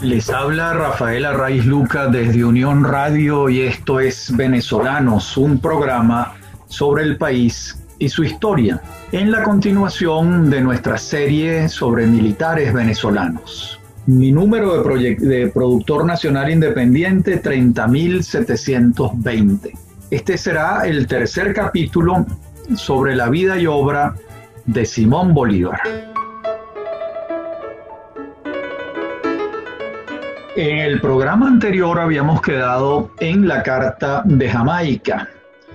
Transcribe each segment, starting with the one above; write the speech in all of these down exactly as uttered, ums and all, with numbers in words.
Les habla Rafael Arraiz Luca desde Unión Radio y esto es Venezolanos, un programa sobre el país y su historia, en la continuación de nuestra serie sobre militares venezolanos. Mi número de, proyect- de productor nacional independiente, treinta mil setecientos veinte. Este será el tercer capítulo sobre la vida y obra de Simón Bolívar. En el programa anterior habíamos quedado en la Carta de Jamaica.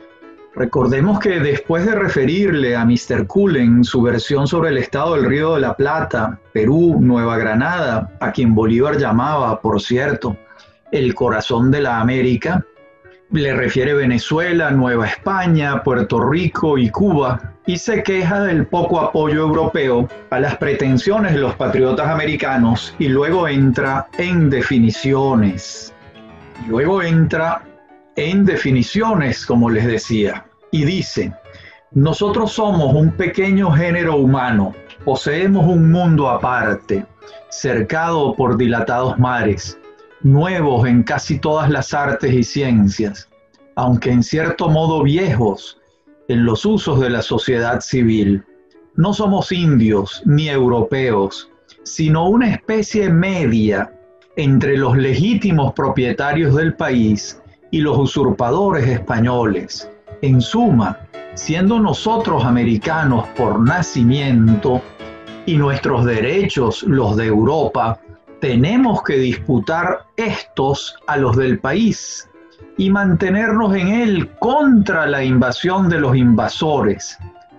Recordemos que después de referirle a mister Cullen su versión sobre el estado del Río de la Plata, Perú, Nueva Granada, a quien Bolívar llamaba, por cierto, el corazón de la América, le refiere Venezuela, Nueva España, Puerto Rico y Cuba, y se queja del poco apoyo europeo a las pretensiones de los patriotas americanos, y luego entra en definiciones. Luego entra en definiciones, como les decía, y dice: nosotros somos un pequeño género humano, poseemos un mundo aparte, cercado por dilatados mares, nuevos en casi todas las artes y ciencias, aunque en cierto modo viejos en los usos de la sociedad civil. No somos indios ni europeos, sino una especie media entre los legítimos propietarios del país y los usurpadores españoles. En suma, siendo nosotros americanos por nacimiento y nuestros derechos los de Europa, tenemos que disputar estos a los del país y mantenernos en él contra la invasión de los invasores.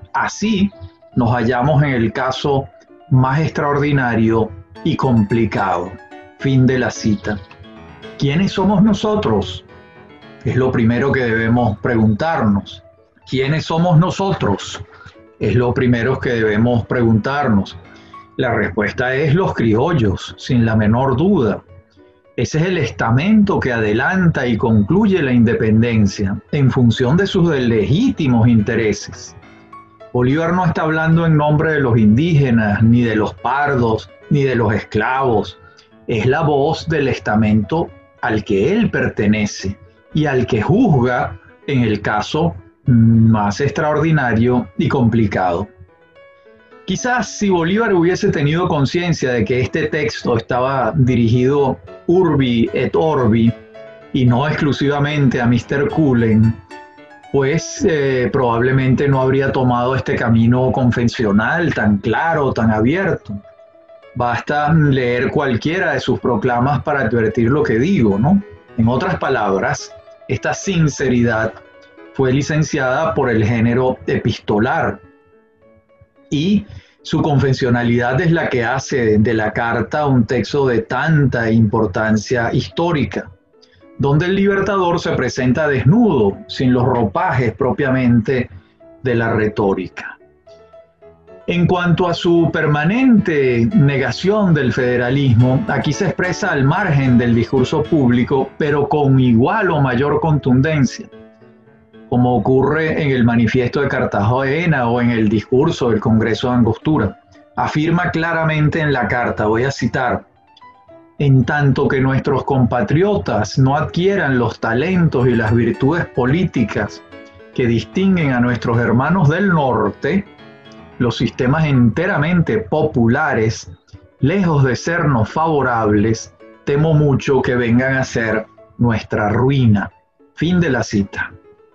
Así nos hallamos en el caso más extraordinario y complicado. Fin de la cita. ¿Quiénes somos nosotros? Es lo primero que debemos preguntarnos. ¿Quiénes somos nosotros? Es lo primero que debemos preguntarnos. La respuesta es los criollos, sin la menor duda. Ese es el estamento que adelanta y concluye la independencia en función de sus legítimos intereses. Bolívar no está hablando en nombre de los indígenas, ni de los pardos, ni de los esclavos. Es la voz del estamento al que él pertenece y al que juzga en el caso más extraordinario y complicado. Quizás si Bolívar hubiese tenido conciencia de que este texto estaba dirigido urbi et orbi y no exclusivamente a mister Cullen, pues eh, probablemente no habría tomado este camino convencional tan claro, tan abierto. Basta leer cualquiera de sus proclamas para advertir lo que digo, ¿no? En otras palabras, esta sinceridad fue licenciada por el género epistolar y su convencionalidad es la que hace de la carta un texto de tanta importancia histórica, donde el libertador se presenta desnudo, sin los ropajes propiamente de la retórica. En cuanto a su permanente negación del federalismo, aquí se expresa al margen del discurso público, pero con igual o mayor contundencia, como ocurre en el Manifiesto de Cartagena o en el discurso del Congreso de Angostura. Afirma claramente en la carta, voy a citar: en tanto que nuestros compatriotas no adquieran los talentos y las virtudes políticas que distinguen a nuestros hermanos del norte, los sistemas enteramente populares, lejos de sernos favorables, temo mucho que vengan a ser nuestra ruina. Fin de la cita.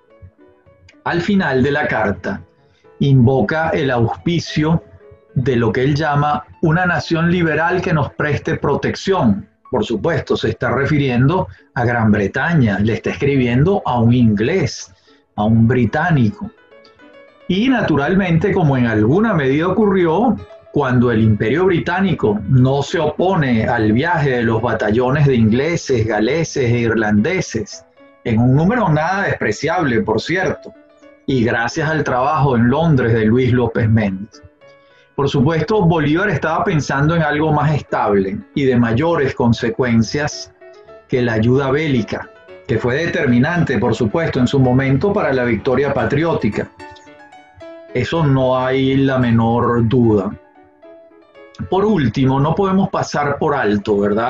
Al final de la carta, invoca el auspicio de lo que él llama una nación liberal que nos preste protección. Por supuesto, se está refiriendo a Gran Bretaña, le está escribiendo a un inglés, a un británico. Y naturalmente, como en alguna medida ocurrió, cuando el Imperio Británico no se opone al viaje de los batallones de ingleses, galeses e irlandeses, en un número nada despreciable, por cierto, y gracias al trabajo en Londres de Luis López Méndez. Por supuesto, Bolívar estaba pensando en algo más estable y de mayores consecuencias que la ayuda bélica, que fue determinante, por supuesto, en su momento para la victoria patriótica. Eso no hay la menor duda. Por último, no podemos pasar por alto, ¿verdad?,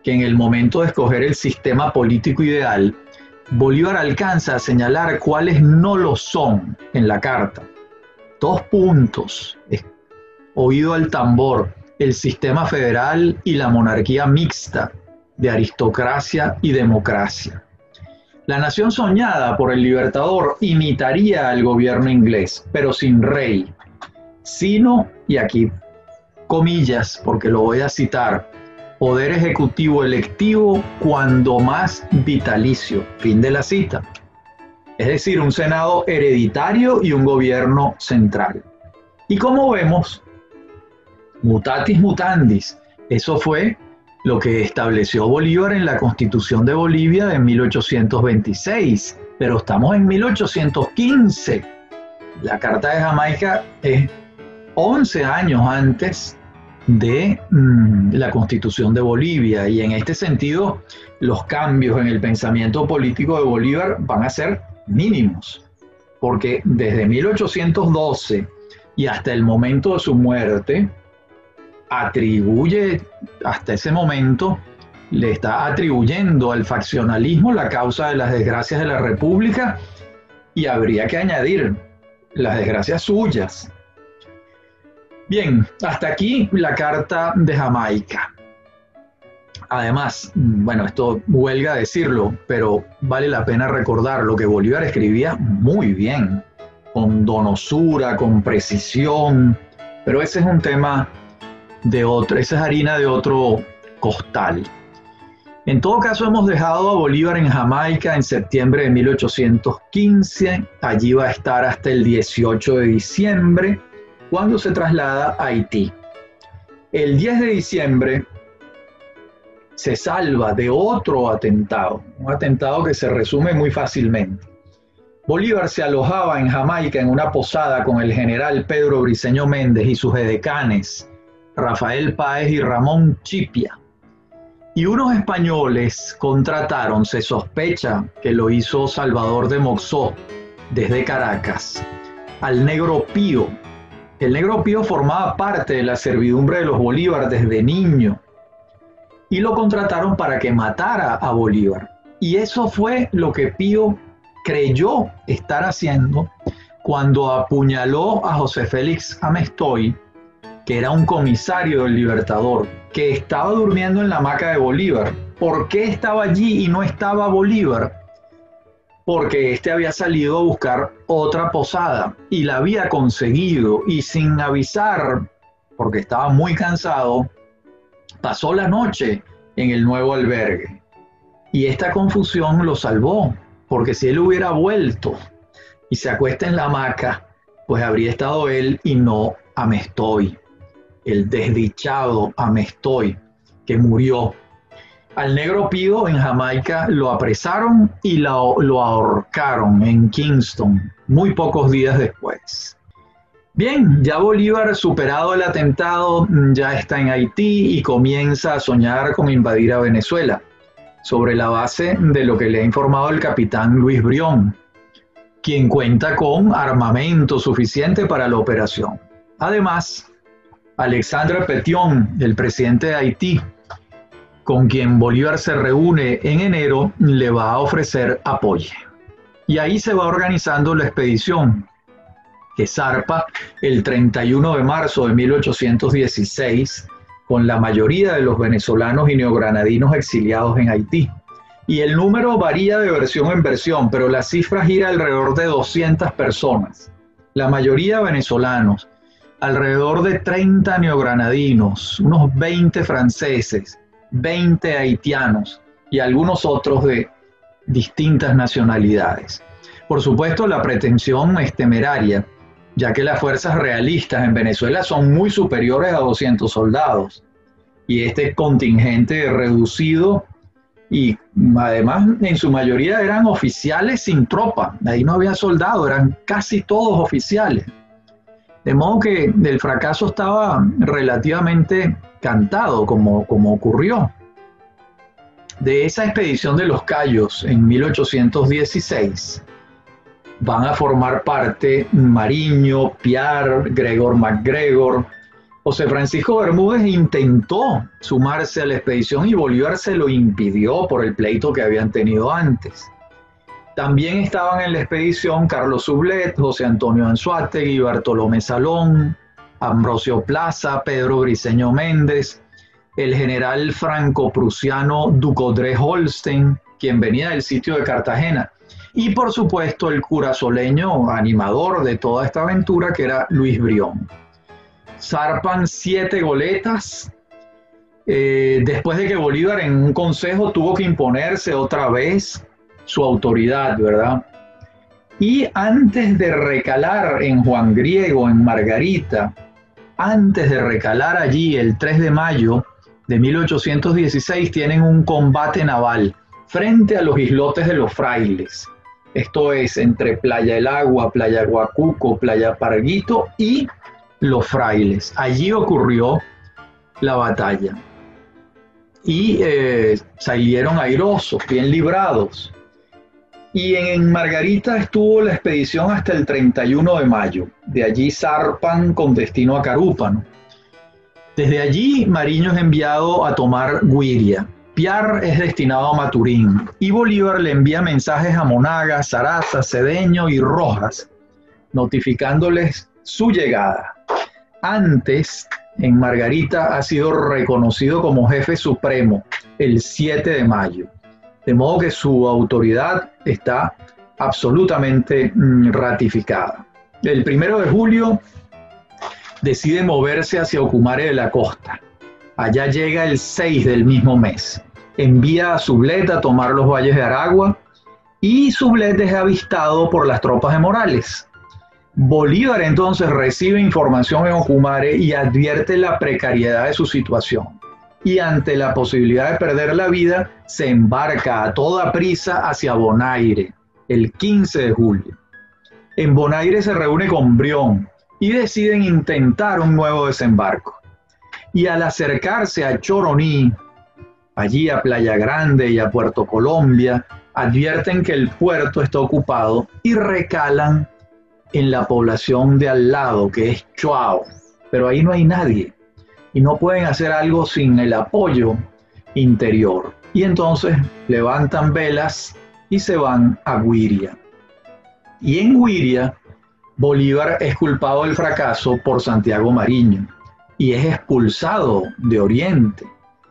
que en el momento de escoger el sistema político ideal, Bolívar alcanza a señalar cuáles no lo son en la carta. Dos puntos: oído al tambor, el sistema federal y la monarquía mixta de aristocracia y democracia. La nación soñada por el Libertador imitaría al gobierno inglés, pero sin rey, sino, y aquí comillas porque lo voy a citar, poder ejecutivo electivo cuando más vitalicio, fin de la cita. Es decir, un senado hereditario y un gobierno central. Y como vemos, mutatis mutandis, eso fue lo que estableció Bolívar en la Constitución de Bolivia de mil ochocientos veintiséis, pero estamos en mil ochocientos quince. La Carta de Jamaica es once años antes de mmm, la Constitución de Bolivia, y en este sentido los cambios en el pensamiento político de Bolívar van a ser mínimos, porque desde mil ochocientos doce y hasta el momento de su muerte atribuye, hasta ese momento le está atribuyendo al faccionalismo la causa de las desgracias de la República, y habría que añadir las desgracias suyas. Bien, hasta aquí la Carta de Jamaica. Además, bueno, esto huelga decirlo, pero vale la pena recordarlo, que Bolívar escribía muy bien, con donosura, con precisión, pero ese es un tema de otro, esa es harina de otro costal. En todo caso, hemos dejado a Bolívar en Jamaica en septiembre de mil ochocientos quince, allí va a estar hasta el dieciocho de diciembre, cuando se traslada a Haití. El diez de diciembre se salva de otro atentado, un atentado que se resume muy fácilmente. Bolívar se alojaba en Jamaica en una posada con el general Pedro Briceño Méndez y sus edecanes, Rafael Páez y Ramón Chipia. Y unos españoles contrataron, se sospecha que lo hizo Salvador de Moxó desde Caracas, al Negro Pío. El Negro Pío formaba parte de la servidumbre de los Bolívar desde niño y lo contrataron para que matara a Bolívar. Y eso fue lo que Pío creyó estar haciendo cuando apuñaló a José Félix Amestoy, que era un comisario del Libertador, que estaba durmiendo en la hamaca de Bolívar. ¿Por qué estaba allí y no estaba Bolívar? Porque este había salido a buscar otra posada y la había conseguido, y sin avisar, porque estaba muy cansado, pasó la noche en el nuevo albergue. Y esta confusión lo salvó, porque si él hubiera vuelto y se acuesta en la hamaca, pues habría estado él y no Amestoy, el desdichado Amestoy, que murió. Al Negro Pío en Jamaica lo apresaron y lo, lo ahorcaron en Kingston muy pocos días después. Bien, ya Bolívar, superado el atentado, ya está en Haití y comienza a soñar con invadir a Venezuela, sobre la base de lo que le ha informado el capitán Luis Brión, quien cuenta con armamento suficiente para la operación. Además, Alexandre Pétion, el presidente de Haití, con quien Bolívar se reúne en enero, le va a ofrecer apoyo. Y ahí se va organizando la expedición, que zarpa el treinta y uno de marzo de mil ochocientos dieciséis, con la mayoría de los venezolanos y neogranadinos exiliados en Haití. Y el número varía de versión en versión, pero la cifra gira alrededor de doscientas personas, la mayoría venezolanos, alrededor de treinta neogranadinos, unos veinte franceses, veinte haitianos y algunos otros de distintas nacionalidades. Por supuesto, la pretensión es temeraria, ya que las fuerzas realistas en Venezuela son muy superiores a doscientos soldados, y este contingente reducido, y además en su mayoría eran oficiales sin tropa, ahí no había soldados, eran casi todos oficiales. De modo que el fracaso estaba relativamente cantado, como, como ocurrió. De esa expedición de los Cayos en mil ochocientos dieciséis van a formar parte Mariño, Piar, Gregor MacGregor, José Francisco Bermúdez intentó sumarse a la expedición y Bolívar se lo impidió por el pleito que habían tenido antes. También estaban en la expedición Carlos Sublet, José Antonio Anzoátegui, Bartolomé Salón, Ambrosio Plaza, Pedro Briceño Méndez, el general franco-prusiano Ducodré Holstein, quien venía del sitio de Cartagena, y por supuesto el curazoleño animador de toda esta aventura, que era Luis Brión. Zarpan siete goletas, eh, después de que Bolívar en un consejo tuvo que imponerse otra vez su autoridad, ¿verdad? Y antes de recalar en Juan Griego, en Margarita, antes de recalar allí el tres de mayo de mil ochocientos dieciséis, tienen un combate naval frente a los islotes de los Frailes. Esto es entre Playa El Agua, Playa Guacuco, Playa Parguito y Los Frailes. Allí ocurrió la batalla. Y eh, salieron airosos, bien librados. Y en Margarita estuvo la expedición hasta el treinta y uno de mayo. De allí zarpan con destino a Carúpano. Desde allí Mariño es enviado a tomar Güiria. Piar es destinado a Maturín. Y Bolívar le envía mensajes a Monagas, Zaraza, Cedeño y Rojas, notificándoles su llegada. Antes, en Margarita ha sido reconocido como jefe supremo el siete de mayo. De modo que su autoridad está absolutamente ratificada. El primero de julio decide moverse hacia Ocumare de la Costa. Allá llega el seis del mismo mes. Envía a Sublet a tomar los valles de Aragua y Sublet es avistado por las tropas de Morales. Bolívar entonces recibe información en Ocumare y advierte la precariedad de su situación. Y ante la posibilidad de perder la vida, se embarca a toda prisa hacia Bonaire, el quince de julio. En Bonaire se reúne con Brión y deciden intentar un nuevo desembarco. Y al acercarse a Choroní, allí a Playa Grande y a Puerto Colombia, advierten que el puerto está ocupado y recalan en la población de al lado, que es Choao, pero ahí no hay nadie. Y no pueden hacer algo sin el apoyo interior. Y entonces levantan velas y se van a Güiria. Y en Güiria, Bolívar es culpado del fracaso por Santiago Mariño y es expulsado de Oriente.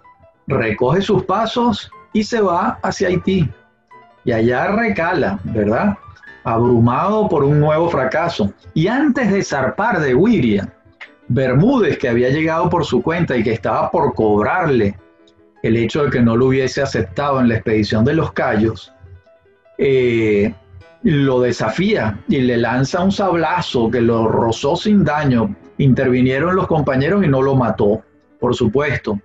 Recoge sus pasos y se va hacia Haití. Y allá recala, ¿verdad? Abrumado por un nuevo fracaso. Y antes de zarpar de Güiria, Bermúdez, que había llegado por su cuenta y que estaba por cobrarle el hecho de que no lo hubiese aceptado en la expedición de los Cayos, eh, lo desafía y le lanza un sablazo que lo rozó sin daño. Intervinieron los compañeros y no lo mató, por supuesto.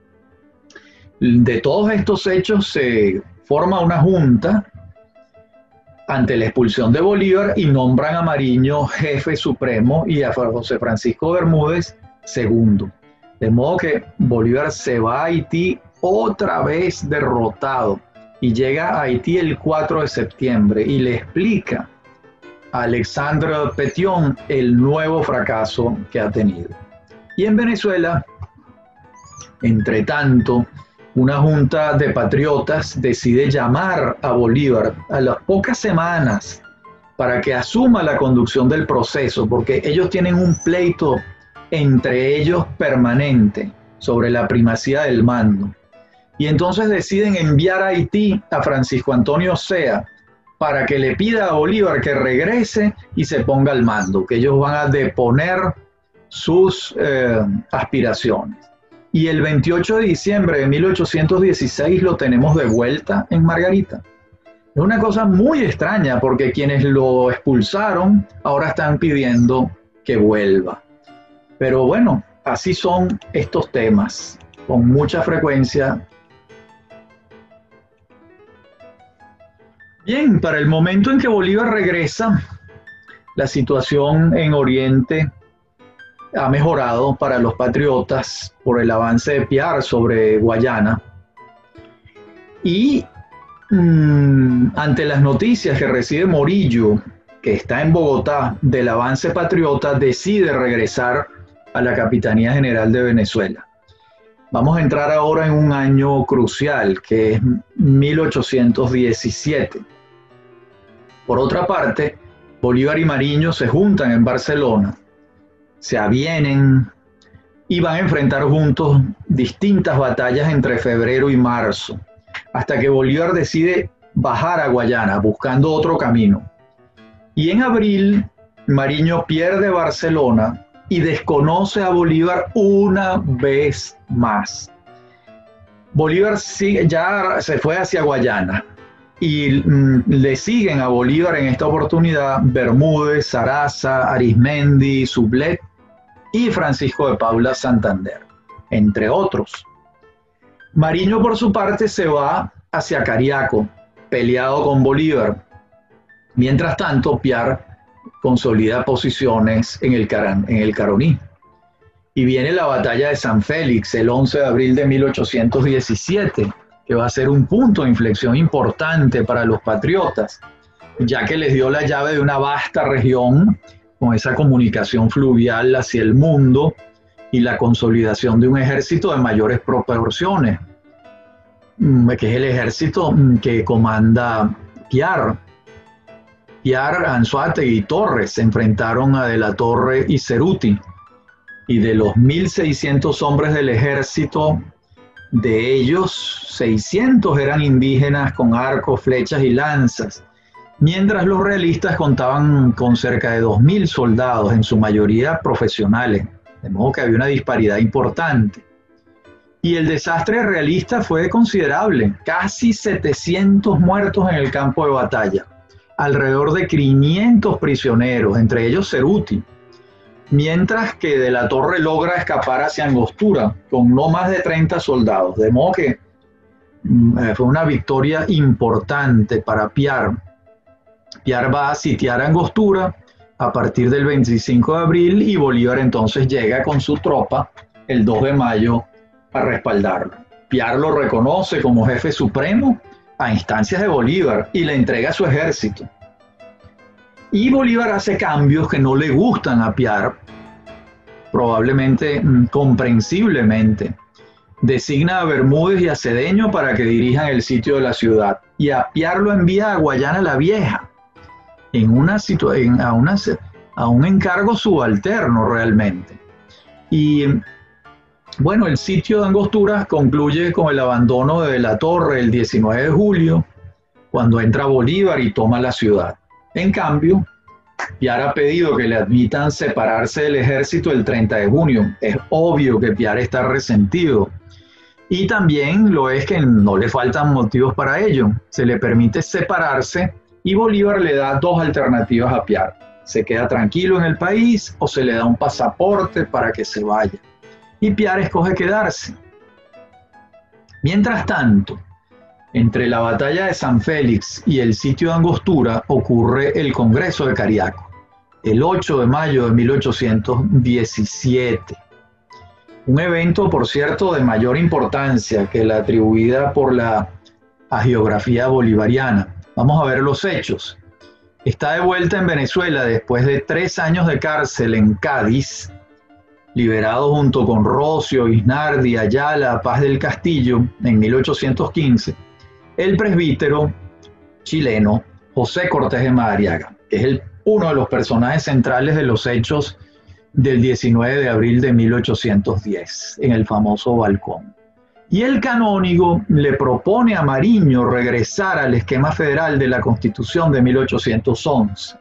De todos estos hechos se forma una junta ante la expulsión de Bolívar y nombran a Mariño jefe supremo y a José Francisco Bermúdez segundo. De modo que Bolívar se va a Haití otra vez derrotado y llega a Haití el cuatro de septiembre y le explica a Alexandre Pétion el nuevo fracaso que ha tenido. Y en Venezuela, entre tanto, una junta de patriotas decide llamar a Bolívar a las pocas semanas para que asuma la conducción del proceso, porque ellos tienen un pleito entre ellos permanente sobre la primacía del mando. Y entonces deciden enviar a Haití a Francisco Antonio Sea para que le pida a Bolívar que regrese y se ponga al mando, que ellos van a deponer sus eh, aspiraciones. Y el veintiocho de diciembre de mil ochocientos dieciséis lo tenemos de vuelta en Margarita. Es una cosa muy extraña porque quienes lo expulsaron ahora están pidiendo que vuelva. Pero bueno, así son estos temas, con mucha frecuencia. Bien, para el momento en que Bolívar regresa, la situación en Oriente ha mejorado para los patriotas por el avance de Piar sobre Guayana. Y mmm, ante las noticias que recibe Morillo, que está en Bogotá, del avance patriota, decide regresar a la Capitanía General de Venezuela. Vamos a entrar ahora en un año crucial, que es mil ochocientos diecisiete. Por otra parte, Bolívar y Mariño se juntan en Barcelona, se avienen y van a enfrentar juntos distintas batallas entre febrero y marzo, hasta que Bolívar decide bajar a Guayana buscando otro camino. Y en abril, Mariño pierde Barcelona y desconoce a Bolívar una vez más. Bolívar sigue, ya se fue hacia Guayana y mm, le siguen a Bolívar en esta oportunidad Bermúdez, Sarasa, Arizmendi, Sublet y Francisco de Paula Santander, entre otros. Mariño, por su parte, se va hacia Cariaco, peleado con Bolívar. Mientras tanto, Piar consolida posiciones en el, Caran, en el Caroní. Y viene la batalla de San Félix, el once de abril de mil ochocientos diecisiete, que va a ser un punto de inflexión importante para los patriotas, ya que les dio la llave de una vasta región con esa comunicación fluvial hacia el mundo y la consolidación de un ejército de mayores proporciones, que es el ejército que comanda Piar. Piar, Anzoátegui y Torres se enfrentaron a De la Torre y Ceruti, y de los mil seiscientos hombres del ejército, de ellos seiscientos eran indígenas con arcos, flechas y lanzas, mientras los realistas contaban con cerca de dos mil soldados, en su mayoría profesionales, de modo que había una disparidad importante. Y el desastre realista fue considerable, casi setecientos muertos en el campo de batalla, alrededor de quinientos prisioneros, entre ellos Ceruti, mientras que De la Torre logra escapar hacia Angostura con no más de treinta soldados, de modo que mm, fue una victoria importante para Piar. Piar va a sitiar Angostura a partir del veinticinco de abril y Bolívar entonces llega con su tropa el dos de mayo a respaldarlo. Piar lo reconoce como jefe supremo a instancias de Bolívar y le entrega su ejército. Y Bolívar hace cambios que no le gustan a Piar, probablemente, comprensiblemente. Designa a Bermúdez y a Cedeño para que dirijan el sitio de la ciudad, y a Piar lo envía a Guayana la Vieja, en una en, a, una, a un encargo subalterno realmente. Y bueno, el sitio de Angostura concluye con el abandono de La Torre el diecinueve de julio, cuando entra Bolívar y toma la ciudad. En cambio, Piar ha pedido que le admitan separarse del ejército el treinta de junio. Es obvio que Piar está resentido. Y también lo es que no le faltan motivos para ello. Se le permite separarse y Bolívar le da dos alternativas a Piar. Se queda tranquilo en el país o se le da un pasaporte para que se vaya. Y Piar escoge quedarse. Mientras tanto, entre la batalla de San Félix y el sitio de Angostura ocurre el Congreso de Cariaco, el ocho de mayo de mil ochocientos diecisiete. Un evento, por cierto, de mayor importancia que la atribuida por la hagiografía bolivariana. Vamos a ver los hechos. Está de vuelta en Venezuela después de tres años de cárcel en Cádiz, liberado junto con Rocio, Isnardi, Ayala, Paz del Castillo en mil ochocientos quince, el presbítero chileno José Cortés de Madariaga, que es el, uno de los personajes centrales de los hechos del diecinueve de abril de mil ochocientos diez, en el famoso balcón. Y el canónigo le propone a Mariño regresar al esquema federal de la Constitución de mil ochocientos once.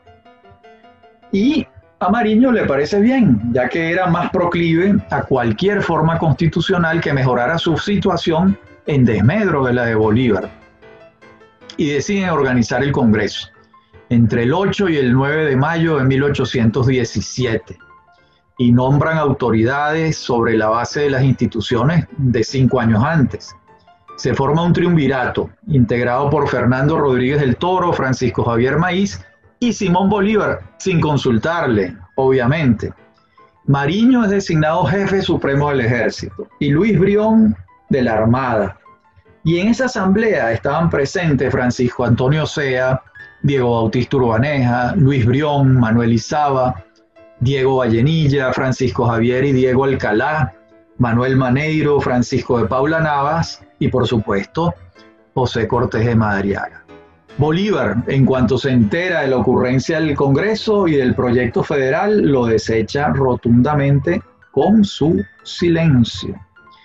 Y a Mariño le parece bien, ya que era más proclive a cualquier forma constitucional que mejorara su situación en desmedro de la de Bolívar. Y deciden organizar el Congreso entre el ocho y el nueve de mayo de mil ochocientos diecisiete y nombran autoridades sobre la base de las instituciones de cinco años antes. Se forma un triunvirato integrado por Fernando Rodríguez del Toro, Francisco Javier Maíz y Simón Bolívar, sin consultarle, obviamente. Mariño es designado jefe supremo del ejército y Luis Brión de la Armada. Y en esa asamblea estaban presentes Francisco Antonio Sea, Diego Bautista Urbaneja, Luis Brión, Manuel Izaba, Diego Vallenilla, Francisco Javier y Diego Alcalá, Manuel Maneiro, Francisco de Paula Navas y, por supuesto, José Cortés de Madariaga. Bolívar, en cuanto se entera de la ocurrencia del Congreso y del proyecto federal, lo desecha rotundamente con su silencio.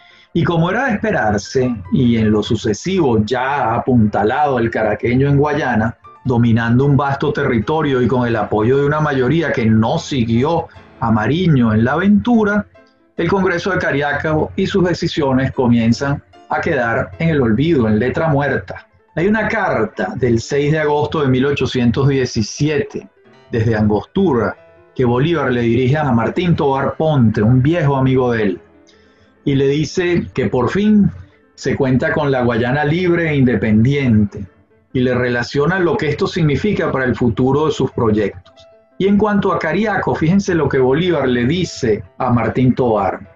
Y como era de esperarse, y en lo sucesivo ya apuntalado el caraqueño en Guayana, dominando un vasto territorio y con el apoyo de una mayoría que no siguió a Mariño en la aventura, el Congreso de Cariaco y sus decisiones comienzan a quedar en el olvido, en letra muerta. Hay una carta del seis de agosto de mil ochocientos diecisiete, desde Angostura, que Bolívar le dirige a Martín Tovar Ponte, un viejo amigo de él, y le dice que por fin se cuenta con la Guayana libre e independiente, y le relaciona lo que esto significa para el futuro de sus proyectos. Y en cuanto a Cariaco, fíjense lo que Bolívar le dice a Martín Tovar.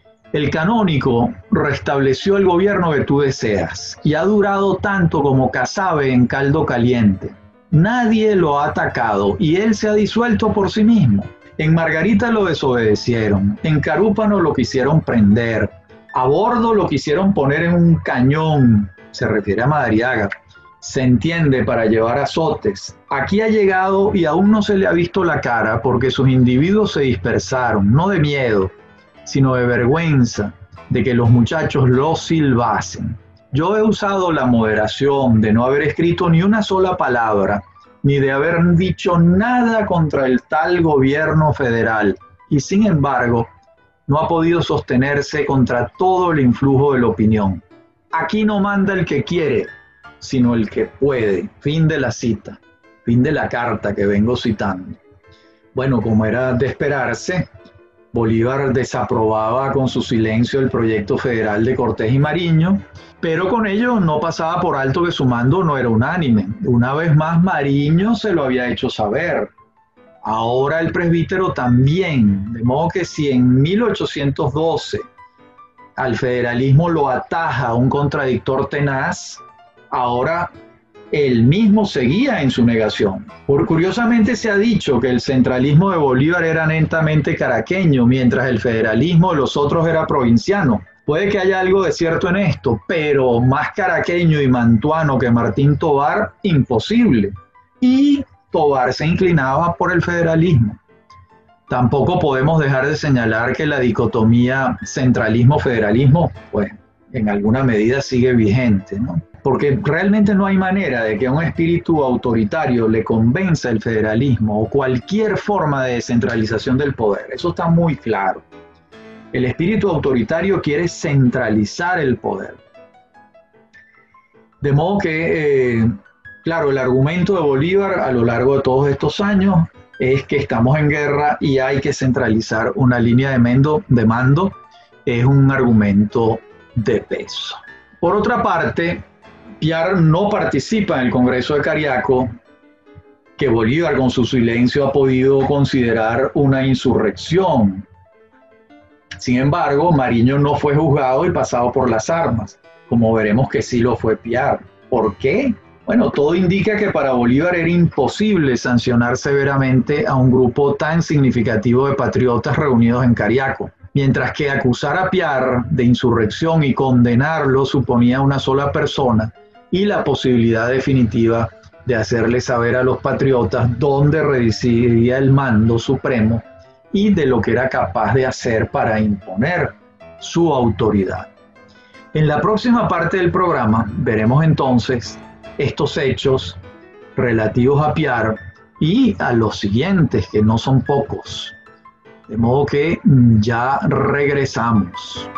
El canónico restableció el gobierno que tú deseas, y ha durado tanto como casabe en caldo caliente. Nadie lo ha atacado, y él se ha disuelto por sí mismo. En Margarita lo desobedecieron, en Carúpano lo quisieron prender, a bordo lo quisieron poner en un cañón, se refiere a Madariaga, se entiende, para llevar azotes. Aquí ha llegado y aún no se le ha visto la cara porque sus individuos se dispersaron, no de miedo, sino de vergüenza de que los muchachos lo silbasen. Yo he usado la moderación de no haber escrito ni una sola palabra, ni de haber dicho nada contra el tal gobierno federal, y sin embargo, no ha podido sostenerse contra todo el influjo de la opinión. Aquí no manda el que quiere, sino el que puede. Fin de la cita, fin de la carta que vengo citando. Bueno, como era de esperarse, Bolívar desaprobaba con su silencio el proyecto federal de Cortés y Mariño, pero con ello no pasaba por alto que su mando no era unánime. Una vez más, Mariño se lo había hecho saber. Ahora el presbítero también, de modo que si en mil ochocientos doce al federalismo lo ataja un contradictor tenaz, ahora él mismo seguía en su negación. Por, curiosamente se ha dicho que el centralismo de Bolívar era netamente caraqueño, mientras el federalismo de los otros era provinciano. Puede que haya algo de cierto en esto, pero más caraqueño y mantuano que Martín Tovar, imposible. Y Tovar se inclinaba por el federalismo. Tampoco podemos dejar de señalar que la dicotomía centralismo-federalismo, pues, en alguna medida sigue vigente, ¿no? Porque realmente no hay manera de que a un espíritu autoritario le convenza el federalismo o cualquier forma de descentralización del poder. Eso está muy claro. El espíritu autoritario quiere centralizar el poder. De modo que, eh, claro, el argumento de Bolívar a lo largo de todos estos años es que estamos en guerra y hay que centralizar una línea de mando, de mando. Es un argumento de peso. Por otra parte, Piar no participa en el Congreso de Cariaco, que Bolívar con su silencio ha podido considerar una insurrección. Sin embargo, Mariño no fue juzgado y pasado por las armas, como veremos que sí lo fue Piar. ¿Por qué? Bueno, todo indica que para Bolívar era imposible sancionar severamente a un grupo tan significativo de patriotas reunidos en Cariaco, mientras que acusar a Piar de insurrección y condenarlo suponía una sola persona y la posibilidad definitiva de hacerle saber a los patriotas dónde residía el mando supremo y de lo que era capaz de hacer para imponer su autoridad. En la próxima parte del programa veremos entonces estos hechos relativos a Piar y a los siguientes, que no son pocos. De modo que ya regresamos.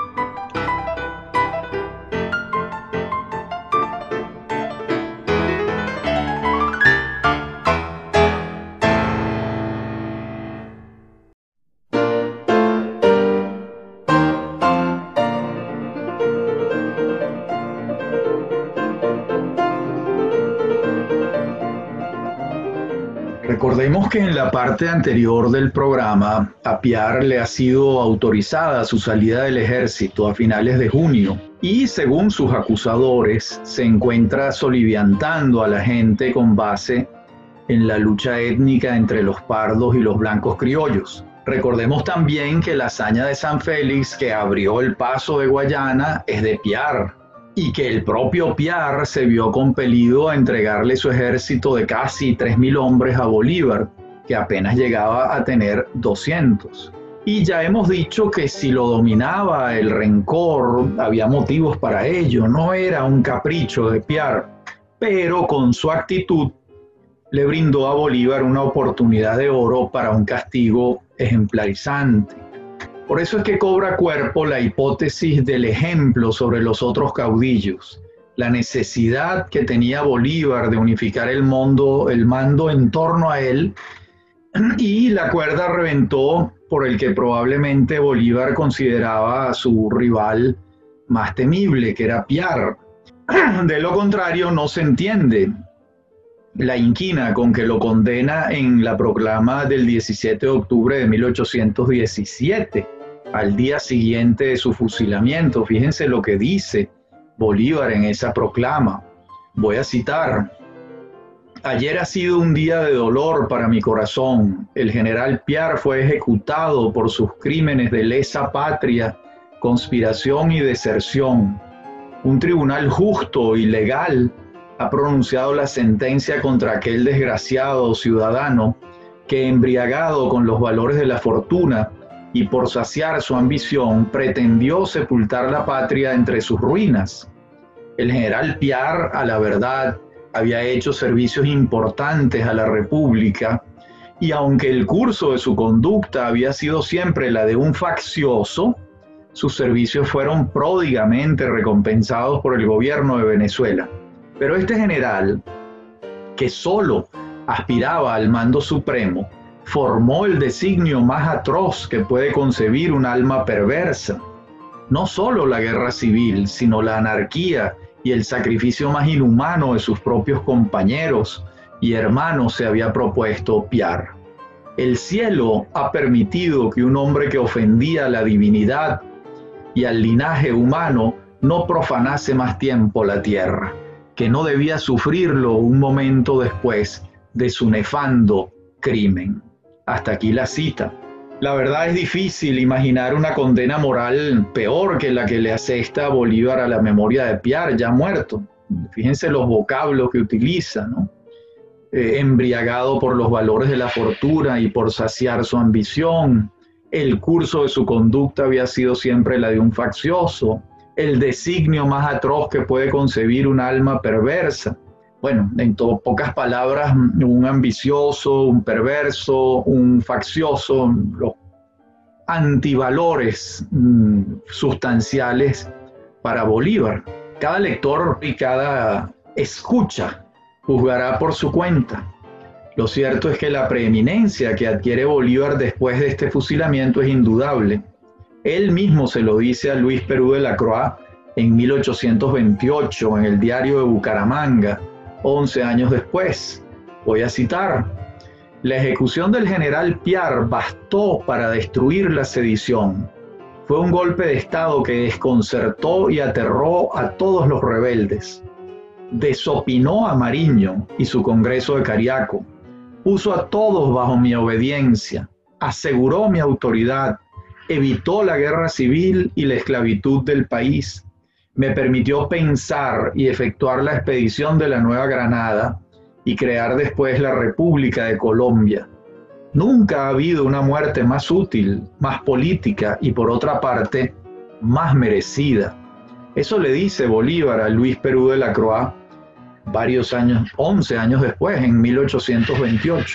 Recordemos que en la parte anterior del programa, a Piar le ha sido autorizada su salida del ejército a finales de junio y, según sus acusadores, se encuentra soliviantando a la gente con base en la lucha étnica entre los pardos y los blancos criollos. Recordemos también que la hazaña de San Félix, que abrió el paso de Guayana, es de Piar, y que el propio Piar se vio compelido a entregarle su ejército de casi tres mil hombres a Bolívar, que apenas llegaba a tener doscientos. Y ya hemos dicho que si lo dominaba el rencor, había motivos para ello, no era un capricho de Piar, pero con su actitud le brindó a Bolívar una oportunidad de oro para un castigo ejemplarizante. Por eso es que cobra cuerpo la hipótesis del ejemplo sobre los otros caudillos, la necesidad que tenía Bolívar de unificar el mundo, el mando en torno a él, y la cuerda reventó por el que probablemente Bolívar consideraba a su rival más temible, que era Piar. De lo contrario, no se entiende la inquina con que lo condena en la proclama del diecisiete de octubre de mil ochocientos diecisiete, al día siguiente de su fusilamiento. Fíjense lo que dice Bolívar en esa proclama. Voy a citar: ayer ha sido un día de dolor para mi corazón. El general Piar fue ejecutado por sus crímenes de lesa patria, conspiración y deserción. Un tribunal justo y legal ha pronunciado la sentencia contra aquel desgraciado ciudadano que, embriagado con los valores de la fortuna y por saciar su ambición, pretendió sepultar la patria entre sus ruinas. El general Piar, a la verdad, había hecho servicios importantes a la República, y aunque el curso de su conducta había sido siempre la de un faccioso, sus servicios fueron pródigamente recompensados por el gobierno de Venezuela. Pero este general, que solo aspiraba al mando supremo, formó el designio más atroz que puede concebir un alma perversa. No solo la guerra civil, sino la anarquía y el sacrificio más inhumano de sus propios compañeros y hermanos se había propuesto Piar. El cielo ha permitido que un hombre que ofendía a la divinidad y al linaje humano no profanase más tiempo la tierra, que no debía sufrirlo un momento después de su nefando crimen. Hasta aquí la cita. La verdad es difícil imaginar una condena moral peor que la que le asesta a Bolívar a la memoria de Piar, ya muerto. Fíjense los vocablos que utiliza, ¿no? Eh, embriagado por los valores de la fortuna y por saciar su ambición. El curso de su conducta había sido siempre la de un faccioso. El designio más atroz que puede concebir un alma perversa. Bueno, en to- pocas palabras, un ambicioso, un perverso, un faccioso, los antivalores mmm, sustanciales para Bolívar. Cada lector y cada escucha juzgará por su cuenta. Lo cierto es que la preeminencia que adquiere Bolívar después de este fusilamiento es indudable. Él mismo se lo dice a Luis Perú de la Croix en mil ochocientos veintiocho en el diario de Bucaramanga, once años después. Voy a citar: la ejecución del general Piar bastó para destruir la sedición. Fue un golpe de Estado que desconcertó y aterró a todos los rebeldes. Desopinó a Mariño y su Congreso de Cariaco. Puso a todos bajo mi obediencia. Aseguró mi autoridad. Evitó la guerra civil y la esclavitud del país. Me permitió pensar y efectuar la expedición de la Nueva Granada y crear después la República de Colombia. Nunca ha habido una muerte más útil, más política y, por otra parte, más merecida. Eso le dice Bolívar a Luis Perú de la Croix varios años, once años después, en mil ochocientos veintiocho.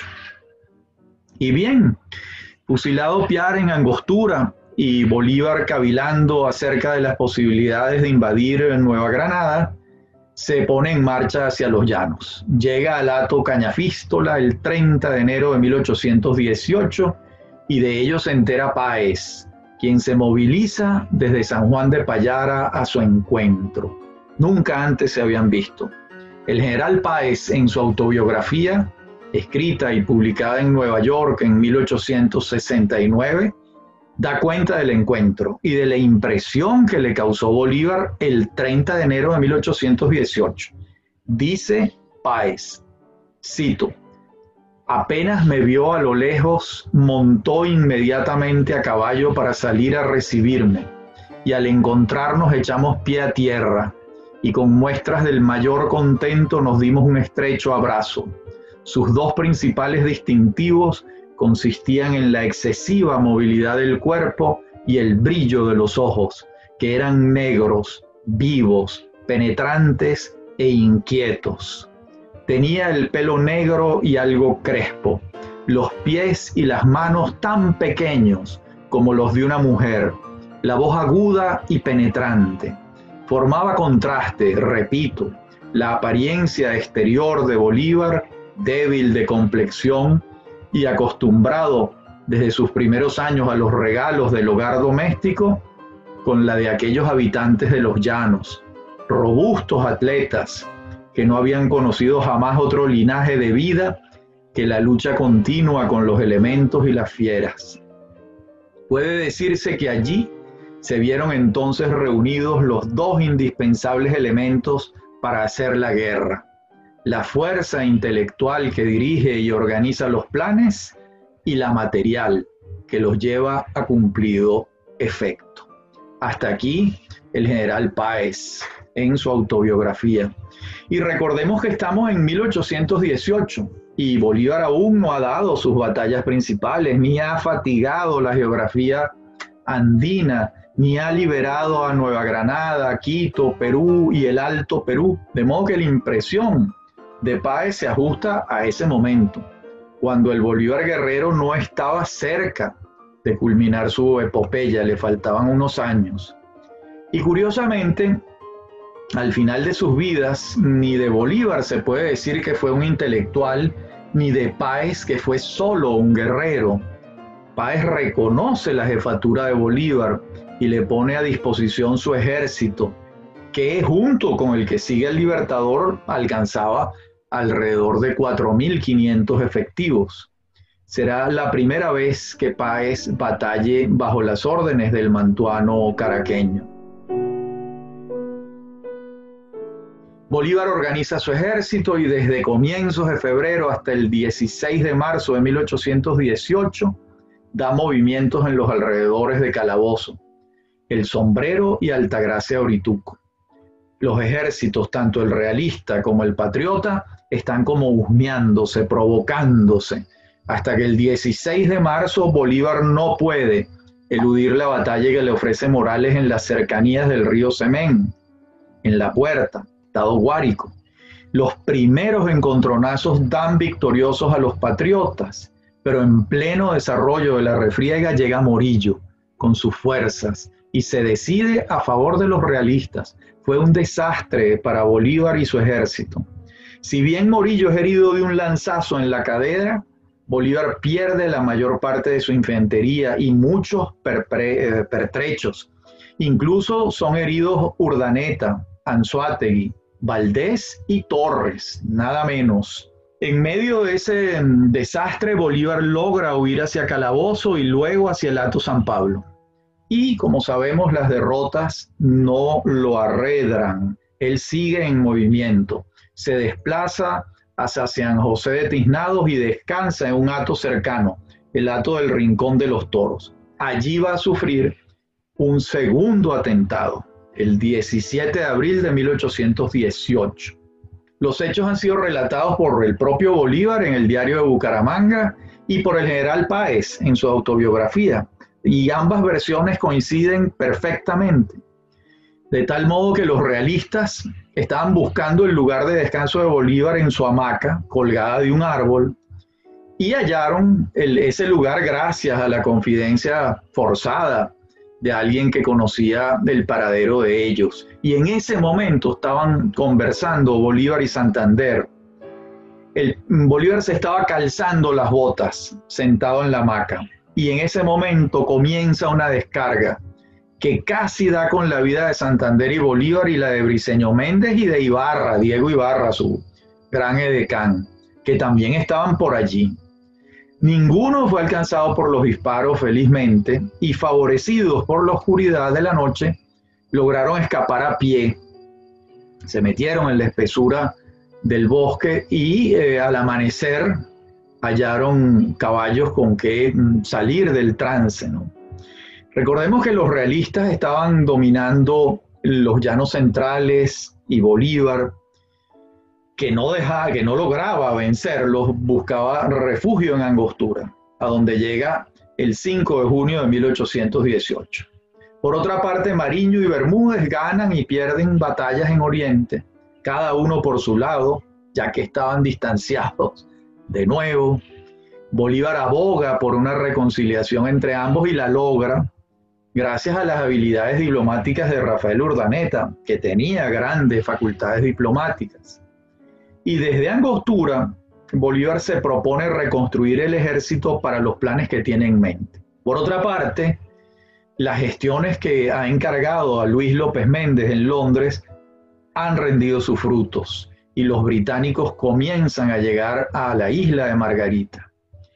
Y bien, fusilado Piar en Angostura y Bolívar cavilando acerca de las posibilidades de invadir Nueva Granada, se pone en marcha hacia los llanos. Llega al hato Cañafístola el treinta de enero de mil ochocientos dieciocho y de ello se entera Páez, quien se moviliza desde San Juan de Payara a su encuentro. Nunca antes se habían visto. El general Páez, en su autobiografía, escrita y publicada en Nueva York en mil ochocientos sesenta y nueve, da cuenta del encuentro y de la impresión que le causó Bolívar el treinta de enero de mil ochocientos dieciocho. Dice Páez, cito: Apenas me vio a lo lejos, montó inmediatamente a caballo para salir a recibirme, y al encontrarnos echamos pie a tierra, y con muestras del mayor contento nos dimos un estrecho abrazo. Sus dos principales distintivos consistían en la excesiva movilidad del cuerpo y el brillo de los ojos, que eran negros, vivos, penetrantes e inquietos. Tenía el pelo negro y algo crespo, los pies y las manos tan pequeños como los de una mujer, la voz aguda y penetrante. Formaba contraste, repito, la apariencia exterior de Bolívar, débil de complexión y acostumbrado desde sus primeros años a los regalos del hogar doméstico, con la de aquellos habitantes de los llanos, robustos atletas que no habían conocido jamás otro linaje de vida que la lucha continua con los elementos y las fieras. Puede decirse que allí se vieron entonces reunidos los dos indispensables elementos para hacer la guerra: la fuerza intelectual que dirige y organiza los planes y la material que los lleva a cumplido efecto. Hasta aquí el general Páez en su autobiografía. Y recordemos que estamos en mil ochocientos dieciocho y Bolívar aún no ha dado sus batallas principales, ni ha fatigado la geografía andina, ni ha liberado a Nueva Granada, Quito, Perú y el Alto Perú. De modo que la impresión de Páez se ajusta a ese momento, cuando el Bolívar guerrero no estaba cerca de culminar su epopeya, le faltaban unos años. Y curiosamente, al final de sus vidas, ni de Bolívar se puede decir que fue un intelectual, ni de Páez que fue solo un guerrero. Páez reconoce la jefatura de Bolívar y le pone a disposición su ejército, que junto con el que sigue el Libertador alcanzaba alrededor de cuatro mil quinientos efectivos. Será la primera vez que Páez batalle bajo las órdenes del mantuano caraqueño. Bolívar organiza su ejército y desde comienzos de febrero hasta el dieciséis de marzo de mil ochocientos dieciocho da movimientos en los alrededores de Calabozo, El Sombrero y Altagracia Orituco. Los ejércitos, tanto el realista como el patriota, están como husmeándose, provocándose, hasta que el dieciséis de marzo Bolívar no puede eludir la batalla que le ofrece Morales en las cercanías del río Semén, en La Puerta, Estado Guárico. Los primeros encontronazos dan victoriosos a los patriotas, pero en pleno desarrollo de la refriega llega Morillo con sus fuerzas y se decide a favor de los realistas. Fue un desastre para Bolívar y su ejército. Si bien Morillo es herido de un lanzazo en la cadera, Bolívar pierde la mayor parte de su infantería y muchos perpre- pertrechos. Incluso son heridos Urdaneta, Anzoátegui, Valdés y Torres, nada menos. En medio de ese desastre, Bolívar logra huir hacia Calabozo y luego hacia el Hato San Pablo. Y como sabemos, las derrotas no lo arredran. Él sigue en movimiento. Se desplaza hacia San José de Tiznados y descansa en un hato cercano, el Hato del Rincón de los Toros. Allí va a sufrir un segundo atentado, el diecisiete de abril de mil ochocientos dieciocho. Los hechos han sido relatados por el propio Bolívar en el Diario de Bucaramanga y por el general Páez en su autobiografía, y ambas versiones coinciden perfectamente. De tal modo que los realistas estaban buscando el lugar de descanso de Bolívar en su hamaca, colgada de un árbol, y hallaron el, ese lugar gracias a la confidencia forzada de alguien que conocía el paradero de ellos. Y en ese momento estaban conversando Bolívar y Santander. El, Bolívar se estaba calzando las botas, sentado en la hamaca, y en ese momento comienza una descarga que casi da con la vida de Santander y Bolívar y la de Briceño Méndez y de Ibarra, Diego Ibarra, su gran edecán, que también estaban por allí. Ninguno fue alcanzado por los disparos, felizmente, y favorecidos por la oscuridad de la noche, lograron escapar a pie. Se metieron en la espesura del bosque y eh, al amanecer hallaron caballos con que salir del trance, ¿no? Recordemos que los realistas estaban dominando los llanos centrales y Bolívar, que no dejaba, que no lograba vencerlos, buscaba refugio en Angostura, a donde llega el cinco de junio de mil ochocientos dieciocho. Por otra parte, Mariño y Bermúdez ganan y pierden batallas en Oriente, cada uno por su lado, ya que estaban distanciados. De nuevo, Bolívar aboga por una reconciliación entre ambos y la logra, gracias a las habilidades diplomáticas de Rafael Urdaneta, que tenía grandes facultades diplomáticas. Y desde Angostura, Bolívar se propone reconstruir el ejército para los planes que tiene en mente. Por otra parte, las gestiones que ha encargado a Luis López Méndez en Londres han rendido sus frutos y los británicos comienzan a llegar a la isla de Margarita.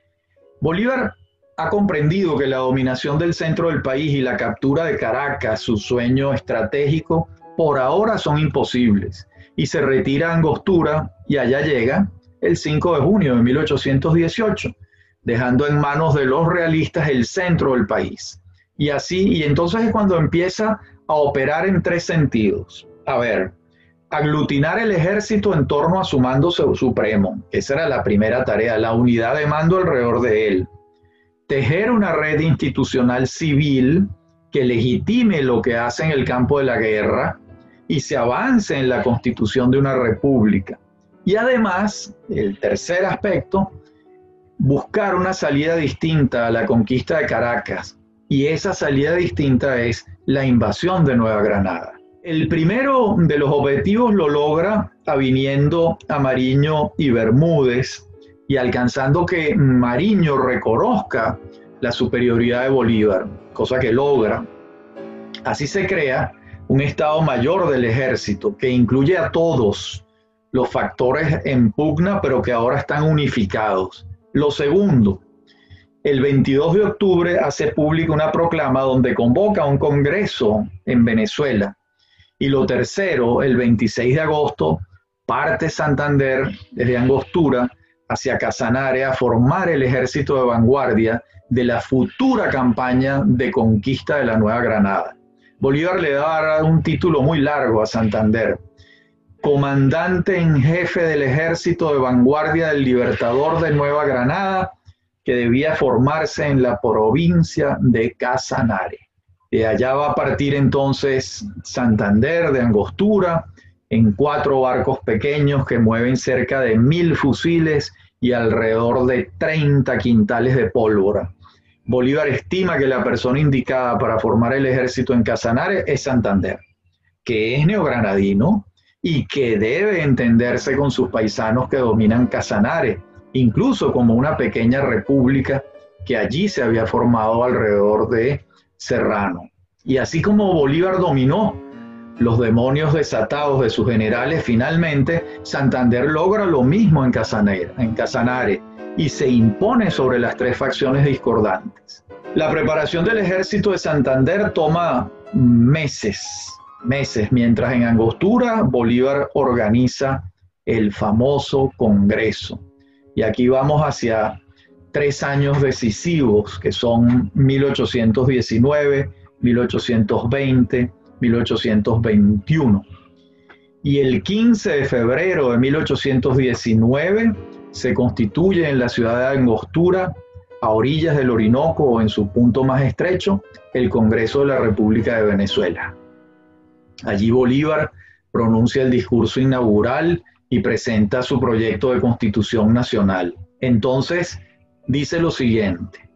Bolívar ha comprendido que la dominación del centro del país y la captura de Caracas, su sueño estratégico, por ahora son imposibles, y se retira a Angostura y allá llega el cinco de junio de mil ochocientos dieciocho, dejando en manos de los realistas el centro del país. Y así, y entonces es cuando empieza a operar en tres sentidos. A ver, aglutinar el ejército en torno a su mando supremo, esa era la primera tarea, la unidad de mando alrededor de él. Tejer una red institucional civil que legitime lo que hace en el campo de la guerra y se avance en la constitución de una república. Y además, el tercer aspecto, buscar una salida distinta a la conquista de Caracas. Y esa salida distinta es la invasión de Nueva Granada. El primero de los objetivos lo logra aviniendo a Mariño y Bermúdez y alcanzando que Mariño reconozca la superioridad de Bolívar, cosa que logra. Así se crea un Estado Mayor del Ejército que incluye a todos los factores en pugna, pero que ahora están unificados. Lo segundo, el veintidós de octubre hace pública una proclama donde convoca un congreso en Venezuela. Y lo tercero, el veintiséis de agosto, parte Santander desde Angostura hacia Casanare a formar el ejército de vanguardia de la futura campaña de conquista de la Nueva Granada. Bolívar le da un título muy largo a Santander: comandante en jefe del ejército de vanguardia del Libertador de Nueva Granada, que debía formarse en la provincia de Casanare. De allá va a partir entonces Santander de Angostura en cuatro barcos pequeños que mueven cerca de mil fusiles y alrededor de treinta quintales de pólvora. Bolívar estima que la persona indicada para formar el ejército en Casanare es Santander, que es neogranadino y que debe entenderse con sus paisanos que dominan Casanare, incluso como una pequeña república que allí se había formado alrededor de Serrano. Y así como Bolívar dominó los demonios desatados de sus generales, finalmente Santander logra lo mismo en Casanare, en Casanare y se impone sobre las tres facciones discordantes. La preparación del ejército de Santander toma meses, meses, mientras en Angostura Bolívar organiza el famoso Congreso. Y aquí vamos hacia tres años decisivos, que son mil ochocientos diecinueve, mil ochocientos veinte, mil ochocientos veintiuno. Y el quince de febrero de mil ochocientos diecinueve se constituye en la ciudad de Angostura, a orillas del Orinoco o en su punto más estrecho, el Congreso de la República de Venezuela. Allí Bolívar pronuncia el discurso inaugural y presenta su proyecto de Constitución Nacional. Entonces, dice lo siguiente: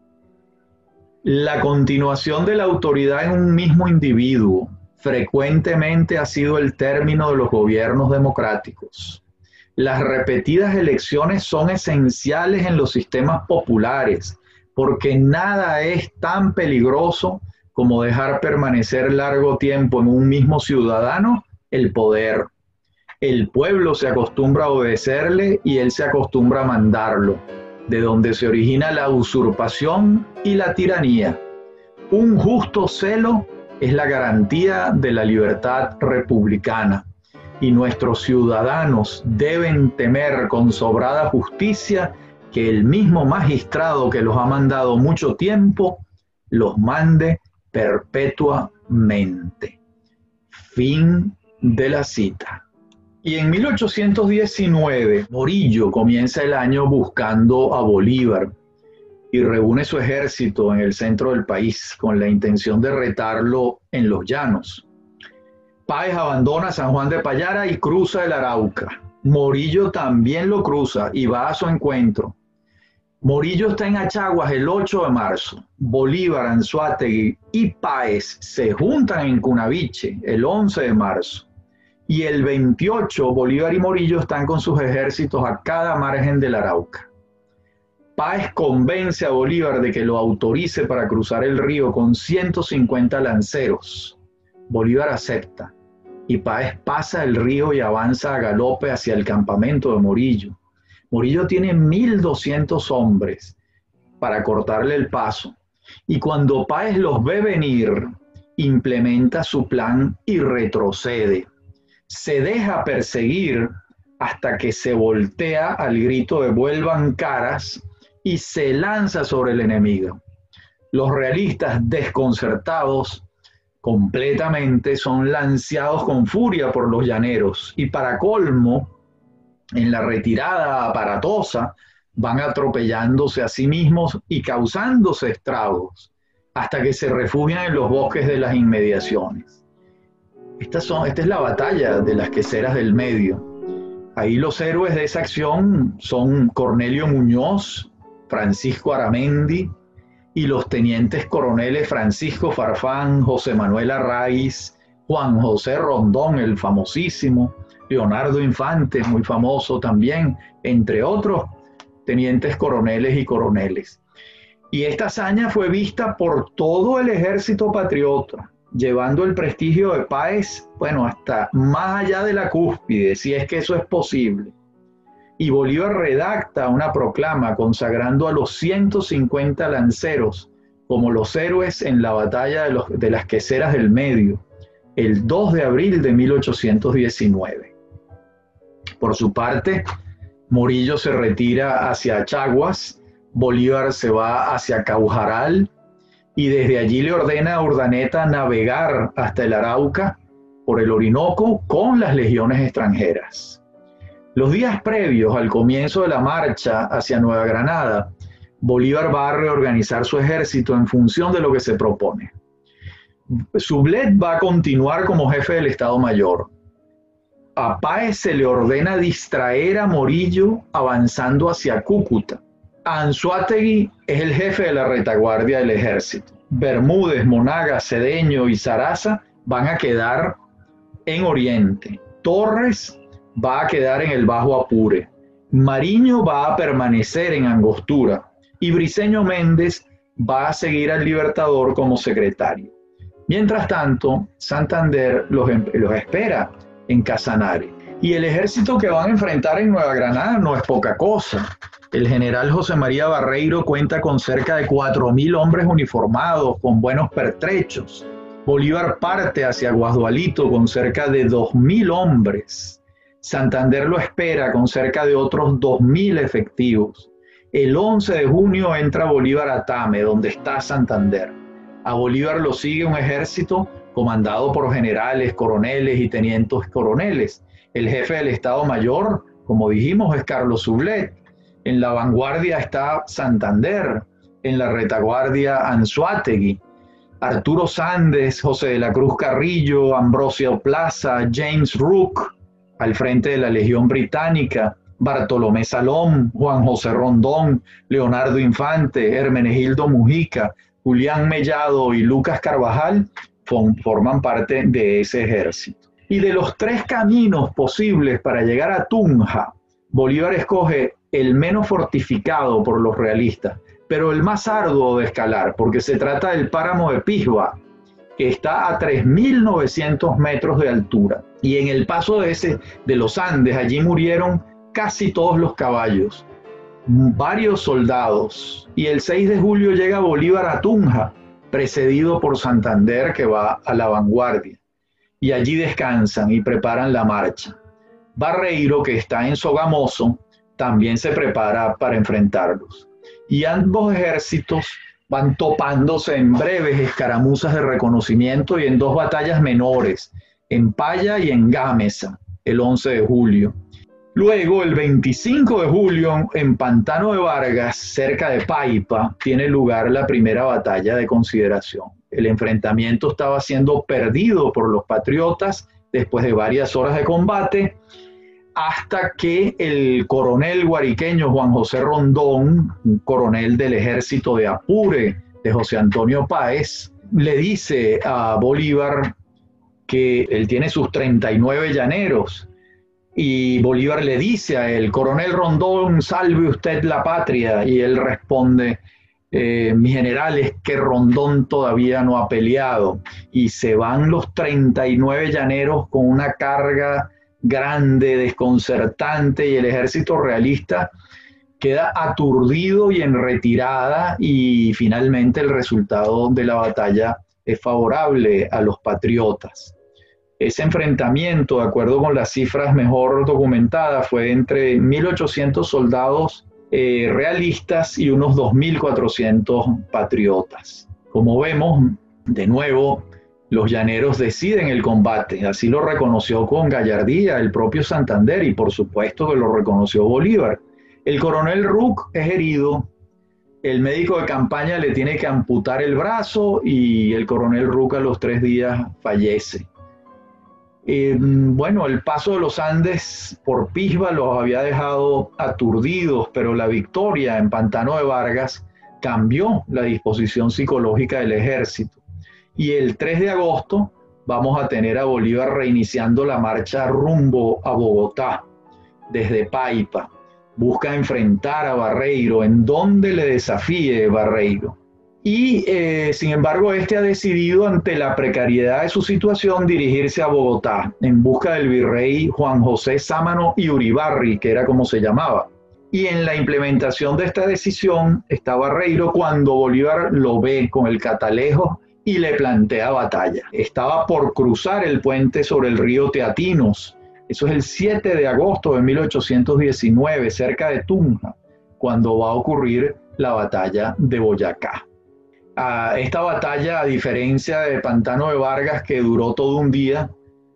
la continuación de la autoridad en un mismo individuo frecuentemente ha sido el término de los gobiernos democráticos. Las repetidas elecciones son esenciales en los sistemas populares, porque nada es tan peligroso como dejar permanecer largo tiempo en un mismo ciudadano el poder. El pueblo se acostumbra a obedecerle y él se acostumbra a mandarlo, de donde se origina la usurpación y la tiranía. Un justo celo es la garantía de la libertad republicana, y nuestros ciudadanos deben temer con sobrada justicia que el mismo magistrado que los ha mandado mucho tiempo, los mande perpetuamente. Fin de la cita. Y en mil ochocientos diecinueve, Morillo comienza el año buscando a Bolívar y reúne su ejército en el centro del país con la intención de retarlo en los llanos. Páez abandona San Juan de Payara y cruza el Arauca. Morillo también lo cruza y va a su encuentro. Morillo está en Achaguas el ocho de marzo. Bolívar, Anzoátegui y Páez se juntan en Cunaviche el once de marzo. Y el veintiocho, Bolívar y Morillo están con sus ejércitos a cada margen del Arauca. Páez convence a Bolívar de que lo autorice para cruzar el río con ciento cincuenta lanceros. Bolívar acepta y Páez pasa el río y avanza a galope hacia el campamento de Morillo. Morillo tiene mil doscientos hombres para cortarle el paso y cuando Páez los ve venir, implementa su plan y retrocede. Se deja perseguir hasta que se voltea al grito de "vuelvan caras" y se lanza sobre el enemigo. Los realistas, desconcertados completamente, son lanceados con furia por los llaneros y para colmo, en la retirada aparatosa, van atropellándose a sí mismos y causándose estragos hasta que se refugian en los bosques de las inmediaciones. Estas son, esta es la batalla de las queseras del medio. Ahí los héroes de esa acción son Cornelio Muñoz, Francisco Aramendi y los tenientes coroneles Francisco Farfán, José Manuel Arraiz, Juan José Rondón, el famosísimo, Leonardo Infante, muy famoso también, entre otros tenientes coroneles y coroneles. Y esta hazaña fue vista por todo el ejército patriota, llevando el prestigio de Páez, bueno, hasta más allá de la cúspide, si es que eso es posible. Y Bolívar redacta una proclama consagrando a los ciento cincuenta lanceros como los héroes en la batalla de, los, de las queseras del medio, el dos de abril de mil ochocientos diecinueve. Por su parte, Morillo se retira hacia Achaguas, Bolívar se va hacia Caujaral, y desde allí le ordena a Urdaneta navegar hasta el Arauca por el Orinoco con las legiones extranjeras. Los días previos al comienzo de la marcha hacia Nueva Granada, Bolívar va a reorganizar su ejército en función de lo que se propone. Sublette va a continuar como jefe del Estado Mayor. A Páez se le ordena distraer a Morillo avanzando hacia Cúcuta. Anzoátegui es el jefe de la retaguardia del ejército. Bermúdez, Monagas, Cedeño y Zaraza van a quedar en Oriente. Torres va a quedar en el Bajo Apure. Mariño va a permanecer en Angostura. Y Briceño Méndez va a seguir al Libertador como secretario. Mientras tanto, Santander los, los espera en Casanare. Y el ejército que van a enfrentar en Nueva Granada no es poca cosa. El general José María Barreiro cuenta con cerca de cuatro mil hombres uniformados, con buenos pertrechos. Bolívar parte hacia Guasdualito con cerca de dos mil hombres. Santander lo espera con cerca de otros dos mil efectivos. El once de junio entra Bolívar a Tame, donde está Santander. A Bolívar lo sigue un ejército comandado por generales, coroneles y tenientes coroneles. El jefe del Estado Mayor, como dijimos, es Carlos Sublette. En la vanguardia está Santander, en la retaguardia Anzoátegui, Arturo Sandes, José de la Cruz Carrillo, Ambrosio Plaza, James Rook, al frente de la Legión Británica, Bartolomé Salom, Juan José Rondón, Leonardo Infante, Hermenegildo Mujica, Julián Mellado y Lucas Carvajal forman parte de ese ejército. Y de los tres caminos posibles para llegar a Tunja, Bolívar escoge el menos fortificado por los realistas, pero el más arduo de escalar, porque se trata del páramo de Pisba, que está a tres mil novecientos metros de altura. Y en el paso de, ese, de los Andes, allí murieron casi todos los caballos, varios soldados. Y el seis de julio llega Bolívar a Tunja, precedido por Santander, que va a la vanguardia. Y allí descansan y preparan la marcha. Barreiro, que está en Sogamoso, también se prepara para enfrentarlos. Y ambos ejércitos van topándose en breves escaramuzas de reconocimiento y en dos batallas menores, en Paya y en Gámeza, el once de julio. Luego, el veinticinco de julio, en Pantano de Vargas, cerca de Paipa, tiene lugar la primera batalla de consideración. El enfrentamiento estaba siendo perdido por los patriotas después de varias horas de combate, hasta que el coronel guariqueño Juan José Rondón, un coronel del ejército de Apure de José Antonio Páez, le dice a Bolívar que él tiene sus treinta y nueve llaneros, y Bolívar le dice a él: coronel Rondón, salve usted la patria, y él responde: eh, mi general, es que Rondón todavía no ha peleado. Y se van los treinta y nueve llaneros con una carga grande, desconcertante, y el ejército realista queda aturdido y en retirada, y finalmente el resultado de la batalla es favorable a los patriotas. Ese enfrentamiento, de acuerdo con las cifras mejor documentadas, fue entre mil ochocientos soldados eh, realistas y unos dos mil cuatrocientos patriotas. Como vemos, de nuevo, los llaneros deciden el combate. Así lo reconoció con gallardía el propio Santander, y por supuesto que lo reconoció Bolívar. El coronel Ruc es herido, el médico de campaña le tiene que amputar el brazo y el coronel Ruc a los tres días fallece. Eh, bueno, el paso de los Andes por Pisba los había dejado aturdidos, pero la victoria en Pantano de Vargas cambió la disposición psicológica del ejército. Y el tres de agosto vamos a tener a Bolívar reiniciando la marcha rumbo a Bogotá desde Paipa. Busca enfrentar a Barreiro, en donde le desafíe Barreiro. Y, eh, sin embargo, este ha decidido, ante la precariedad de su situación, dirigirse a Bogotá en busca del virrey Juan José Sámano y Uribarri, que era como se llamaba. Y en la implementación de esta decisión está Barreiro cuando Bolívar lo ve con el catalejo y le plantea batalla. Estaba por cruzar el puente sobre el río Teatinos. Eso es el siete de agosto de mil ochocientos diecinueve, cerca de Tunja, cuando va a ocurrir la batalla de Boyacá. Uh, esta batalla, a diferencia de Pantano de Vargas, que duró todo un día,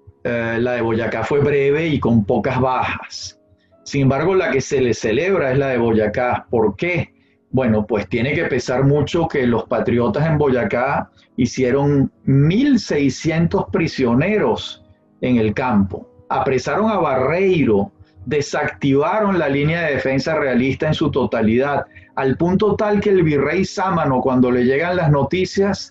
uh, la de Boyacá fue breve y con pocas bajas. Sin embargo, la que se le celebra es la de Boyacá. ¿Por qué? Bueno, pues tiene que pesar mucho que los patriotas en Boyacá hicieron mil seiscientos prisioneros en el campo. Apresaron a Barreiro, desactivaron la línea de defensa realista en su totalidad, al punto tal que el virrey Sámano, cuando le llegan las noticias,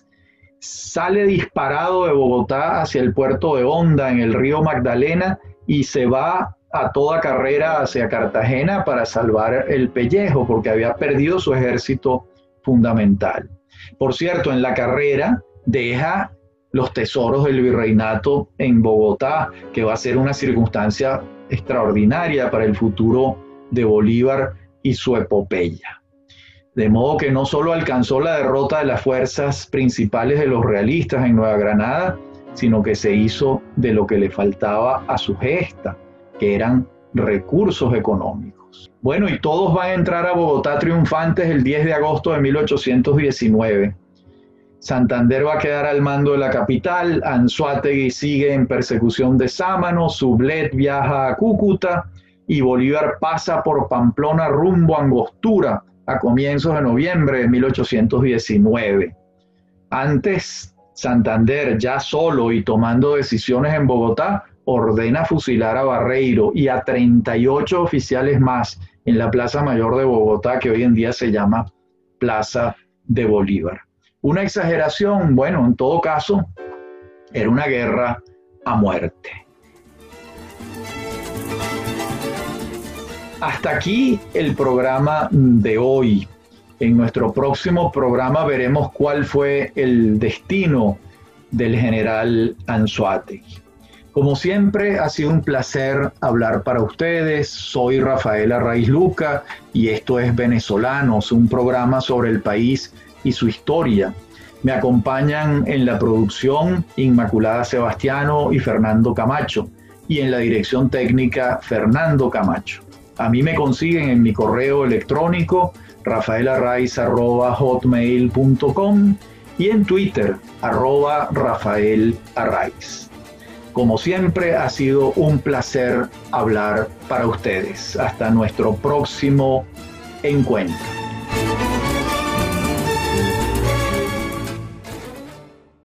sale disparado de Bogotá hacia el puerto de Honda, en el río Magdalena, y se va a toda carrera hacia Cartagena para salvar el pellejo, porque había perdido su ejército fundamental. Por cierto, en la carrera deja los tesoros del virreinato en Bogotá, que va a ser una circunstancia extraordinaria para el futuro de Bolívar y su epopeya. De modo que no solo alcanzó la derrota de las fuerzas principales de los realistas en Nueva Granada, sino que se hizo de lo que le faltaba a su gesta, que eran recursos económicos. Bueno, y todos van a entrar a Bogotá triunfantes el diez de agosto de mil ochocientos diecinueve. Santander va a quedar al mando de la capital, Anzoátegui sigue en persecución de Sámano, Sublet viaja a Cúcuta y Bolívar pasa por Pamplona rumbo a Angostura a comienzos de noviembre de mil ochocientos diecinueve. Antes, Santander, ya solo y tomando decisiones en Bogotá, ordena fusilar a Barreiro y a treinta y ocho oficiales más en la Plaza Mayor de Bogotá, que hoy en día se llama Plaza de Bolívar. Una exageración, bueno, en todo caso, era una guerra a muerte. Hasta aquí el programa de hoy. En nuestro próximo programa veremos cuál fue el destino del general Anzoátegui. Como siempre, ha sido un placer hablar para ustedes. Soy Rafael Arraiz Luca y esto es Venezolanos, un programa sobre el país y su historia. Me acompañan en la producción Inmaculada Sebastiano y Fernando Camacho, y en la dirección técnica Fernando Camacho. A mí me consiguen en mi correo electrónico rafaelarraiz arroba hotmail punto com y en Twitter arroba rafaelarraiz. Como siempre, ha sido un placer hablar para ustedes. Hasta nuestro próximo encuentro.